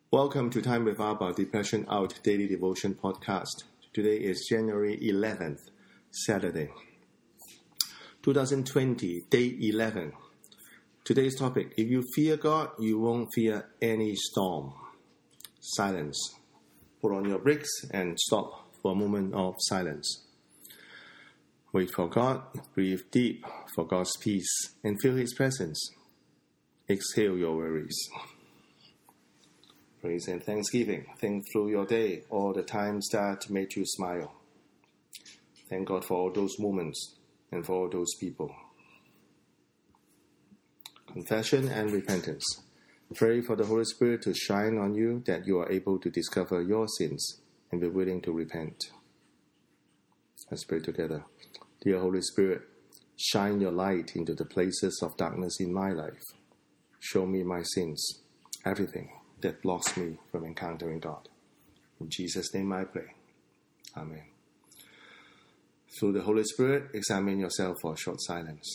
Welcome to Time with Abba, Depression Out Daily Devotion Podcast. Today is January 11th, Saturday, 2020, Day 11. Today's topic, if you fear God, you won't fear any storm. Silence. Put on your brakes and stop for a moment of silence. Wait for God, breathe deep for God's peace, and feel His presence. Exhale your worries. Praise and thanksgiving. Think through your day, all the times that made you smile. Thank God for all those moments and for all those people. Confession and repentance. Pray for the Holy Spirit to shine on you that you are able to discover your sins and be willing to repent. Let's pray together. Dear Holy Spirit, shine your light into the places of darkness in my life. Show me my sins, everything that blocks me from encountering God. In Jesus' name I pray. Amen. Through the Holy Spirit, examine yourself for a short silence.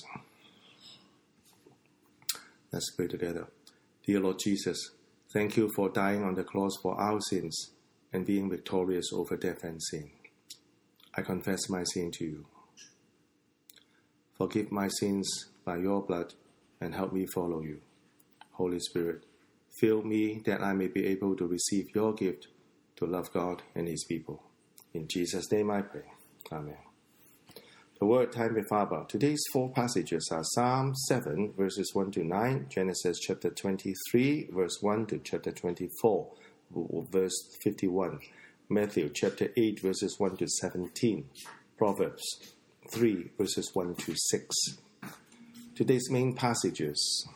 Let's pray together. Dear Lord Jesus, thank you for dying on the cross for our sins and being victorious over death and sin. I confess my sin to you. Forgive my sins by your blood and help me follow you. Holy Spirit, fill me that I may be able to receive your gift to love God and His people. In Jesus' name I pray. Amen. The word Time with Abba. Today's four passages are Psalm 7, verses 1 to 9, Genesis chapter 23, verse 1 to chapter 24, verse 51, Matthew chapter 8, verses 1 to 17, Proverbs 3, verses 1 to 6. Today's main passages.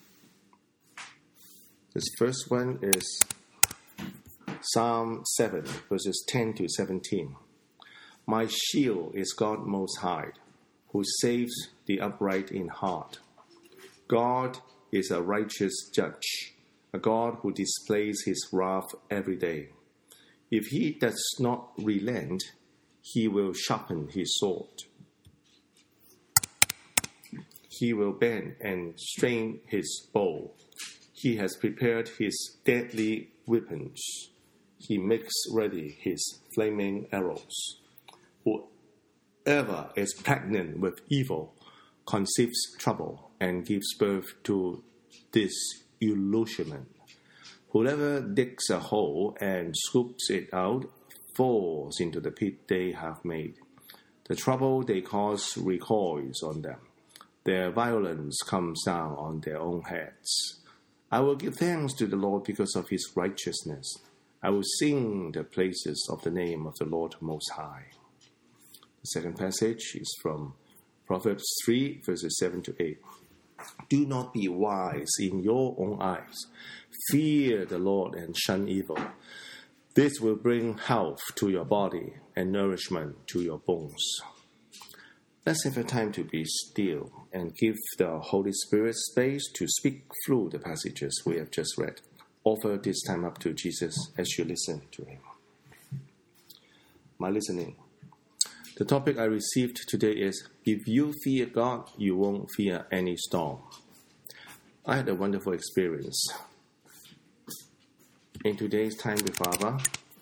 This first one is Psalm 7, verses 10 to 17. My shield is God Most High, who saves the upright in heart. God is a righteous judge, a God who displays His wrath every day. If He does not relent, He will sharpen His sword. He will bend and strain His bow. He has prepared His deadly weapons. He makes ready His flaming arrows. Whoever is pregnant with evil conceives trouble and gives birth to disillusionment. Whoever digs a hole and scoops it out falls into the pit they have made. The trouble they cause recoils on them. Their violence comes down on their own heads. I will give thanks to the Lord because of His righteousness. I will sing the praises of the name of the Lord Most High. The second passage is from Proverbs 3, verses 7 to 8. Do not be wise in your own eyes. Fear the Lord and shun evil. This will bring health to your body and nourishment to your bones. Let's have a time to be still and give the Holy Spirit space to speak through the passages we have just read. Offer this time up to Jesus as you listen to Him. My listening. The topic I received today is, if you fear God, you won't fear any storm. I had a wonderful experience. In today's Time with Abba,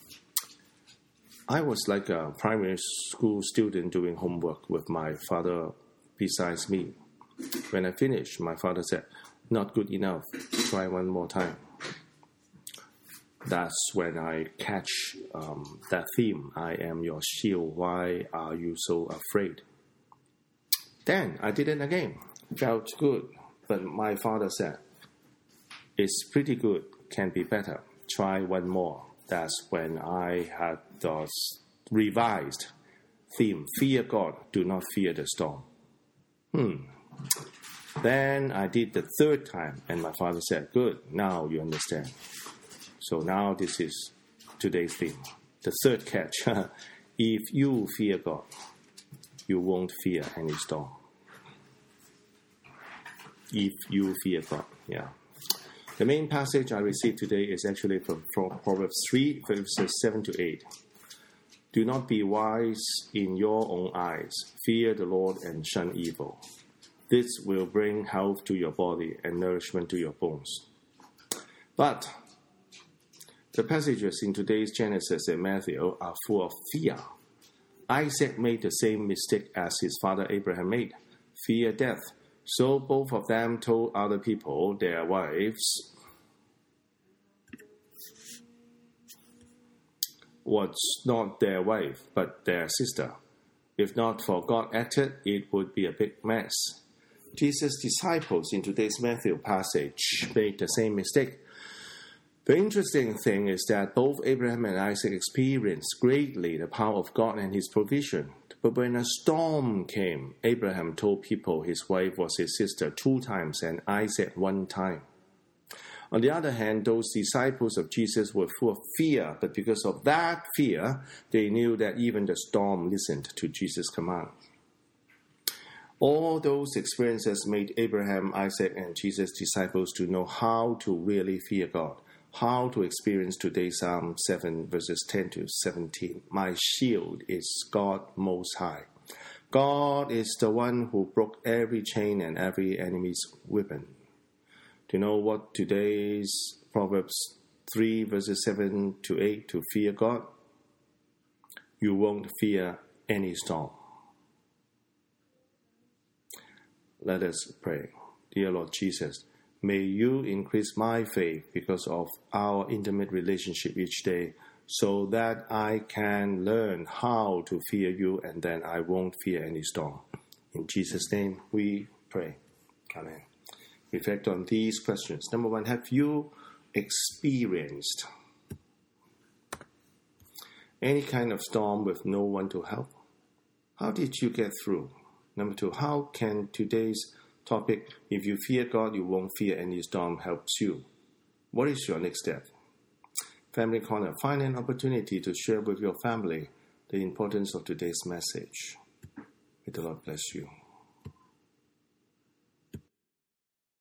I was like a primary school student doing homework with my father besides me. When I finished, my father said, not good enough, try one more time. That's when I catch that theme, I am your shield, why are you so afraid? Then I did it again, felt good, but my father said, it's pretty good, can be better, try one more. That's when I had the revised theme, fear God, do not fear the storm. Then I did the third time, and my father said, good, now you understand. So now this is today's theme. The third catch, if you fear God, you won't fear any storm. If you fear God, yeah. The main passage I received today is actually from Proverbs 3, verses 7 to 8. Do not be wise in your own eyes. Fear the Lord and shun evil. This will bring health to your body and nourishment to your bones. But The passages in today's Genesis and Matthew are full of fear. Isaac made the same mistake as his father Abraham made, fear death. So both of them told other people, their wives, was not their wife, but their sister. If not for God acted, it would be a big mess. Jesus' disciples in today's Matthew passage made the same mistake. The interesting thing is that both Abraham and Isaac experienced greatly the power of God and his provision. But when a storm came, Abraham told people his wife was his sister 2 times and Isaac 1 time. On the other hand, those disciples of Jesus were full of fear, but because of that fear, they knew that even the storm listened to Jesus' command. All those experiences made Abraham, Isaac, and Jesus' disciples to know how to really fear God, how to experience today's Psalm 7, verses 10 to 17. My shield is God Most High. God is the one who broke every chain and every enemy's weapon. To know what today's Proverbs 3, verses 7 to 8, to fear God, you won't fear any storm. Let us pray. Dear Lord Jesus, may you increase my faith because of our intimate relationship each day, so that I can learn how to fear you and then I won't fear any storm. In Jesus' name we pray. Amen. Reflect on these questions. Number 1, have you experienced any kind of storm with no one to help? How did you get through? Number 2, how can today's topic, if you fear God, you won't fear any storm, helps you? What is your next step? Family Corner, find an opportunity to share with your family the importance of today's message. May the Lord bless you.